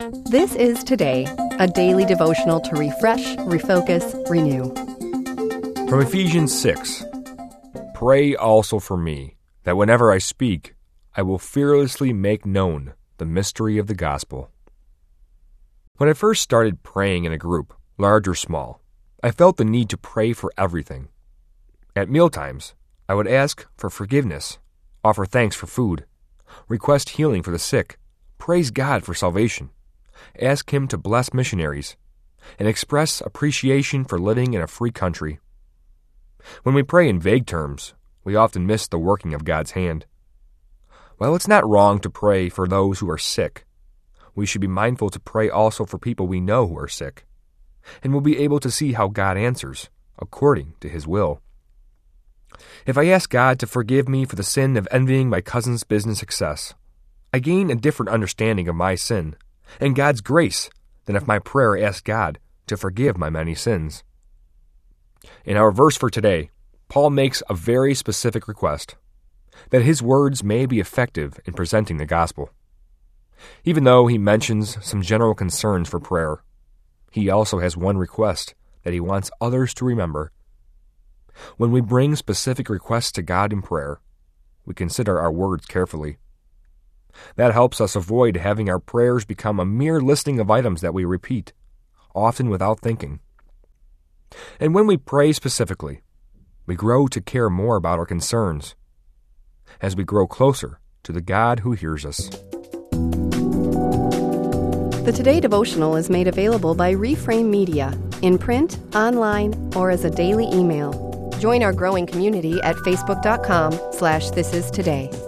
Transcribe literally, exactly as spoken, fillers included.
This is Today, a daily devotional to refresh, refocus, renew. From Ephesians six, Pray also for me, that whenever I speak, I will fearlessly make known the mystery of the gospel. When I first started praying in a group, large or small, I felt the need to pray for everything. At mealtimes, I would ask for forgiveness, offer thanks for food, request healing for the sick, praise God for salvation, ask Him to bless missionaries, and express appreciation for living in a free country. When we pray in vague terms, we often miss the working of God's hand. While it's not wrong to pray for those who are sick, we should be mindful to pray also for people we know who are sick, and we'll be able to see how God answers according to His will. If I ask God to forgive me for the sin of envying my cousin's business success, I gain a different understanding of my sin and God's grace than if my prayer asked God to forgive my many sins. In our verse for today, Paul makes a very specific request, that his words may be effective in presenting the gospel. Even though he mentions some general concerns for prayer, he also has one request that he wants others to remember. When we bring specific requests to God in prayer, we consider our words carefully. That helps us avoid having our prayers become a mere listing of items that we repeat, often without thinking. And when we pray specifically, we grow to care more about our concerns as we grow closer to the God who hears us. The Today devotional is made available by Reframe Media, in print, online, or as a daily email. Join our growing community at facebook.com slash this is today.